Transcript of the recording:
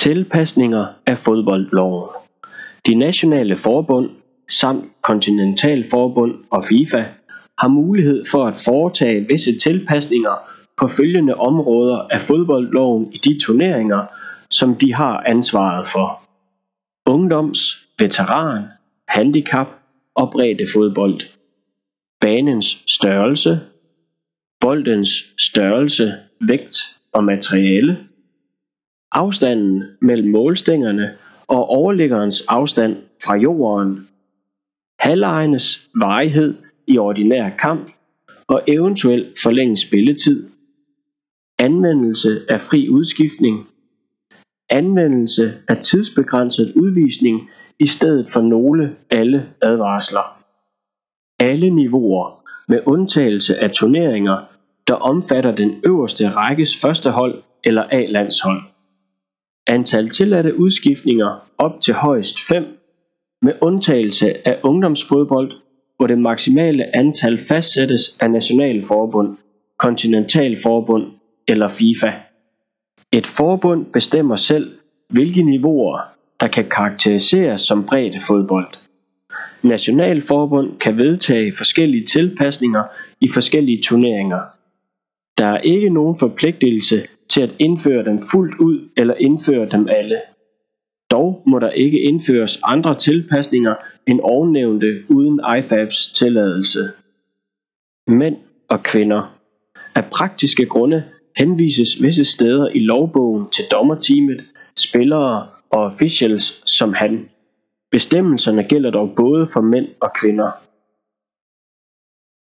Tilpasninger af fodboldloven. De nationale forbund samt kontinentalforbund og FIFA har mulighed for at foretage visse tilpasninger på følgende områder af fodboldloven i de turneringer, som de har ansvaret for: ungdoms-, veteran-, handicap- og breddefodbold, banens størrelse, boldens størrelse, vægt og materiale, afstanden mellem målstængerne og overliggerens afstand fra jorden, halvlegenes varighed i ordinær kamp og eventuel forlænget spilletid, anvendelse af fri udskiftning, anvendelse af tidsbegrænset udvisning i stedet for alle advarsler. Alle niveauer med undtagelse af turneringer, der omfatter den øverste rækkes første hold eller A-landshold. Antal tilladte udskiftninger op til højst 5, med undtagelse af ungdomsfodbold, hvor det maksimale antal fastsættes af nationalforbund, kontinentalforbund eller FIFA. Et forbund bestemmer selv, hvilke niveauer, der kan karakteriseres som breddefodbold. Nationalforbund kan vedtage forskellige tilpasninger i forskellige turneringer. Der er ikke nogen forpligtelse til at indføre dem fuldt ud eller indføre dem alle. Dog må der ikke indføres andre tilpasninger end ovennævnte uden IFABs tilladelse. Mænd og kvinder. Af praktiske grunde henvises visse steder i lovbogen til dommerteamet, spillere og officials som han. Bestemmelserne gælder dog både for mænd og kvinder.